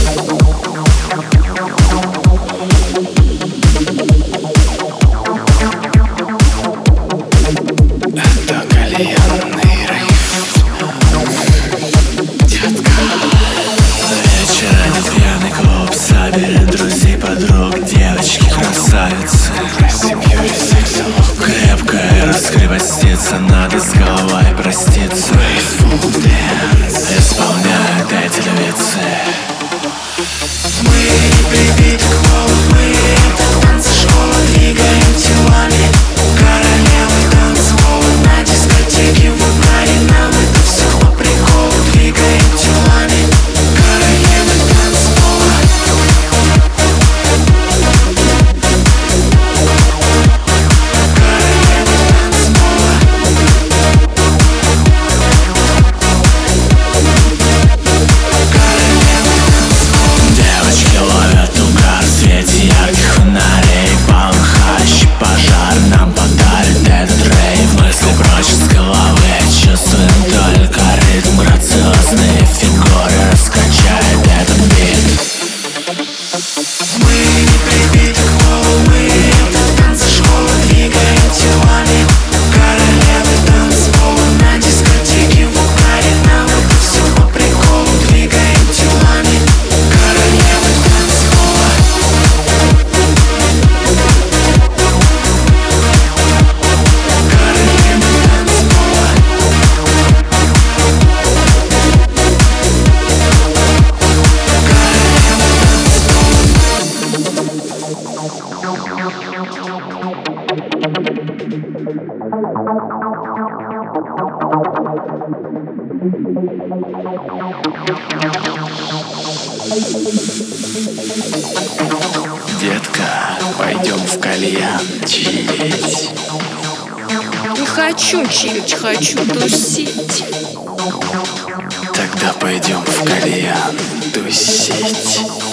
Собери друзей, подруг, девочки, красавицы. Крепко и раскрепоститься, надо с головой проститься. Исполняют эти львицы. Мы не прибиты к полу, мы это танцшкола, двигаем телами. Королевы танцпола на дискотеке в угаре. Нам это все по приколу, двигаем телами. Королевы танцпола. Девочки ловят угар в свете ярких фонарей. Полыхающий пожар нам подарит этот рейв. Мысли прочь с головы, чувствуем только ритм. Грациозные фигуры раскачает этот бит. Мы не прибиты к полу, мы это танцшкола, двигаем телами. Королевы танцпола на дискотеке в угаре. Нам это все по приколу, двигаем телами. Королевы танцпола. Королевы танцпола. Детка, пойдем в кальян чилить. Не хочу чилить, хочу тусить. Тогда пойдем в кальян тусить.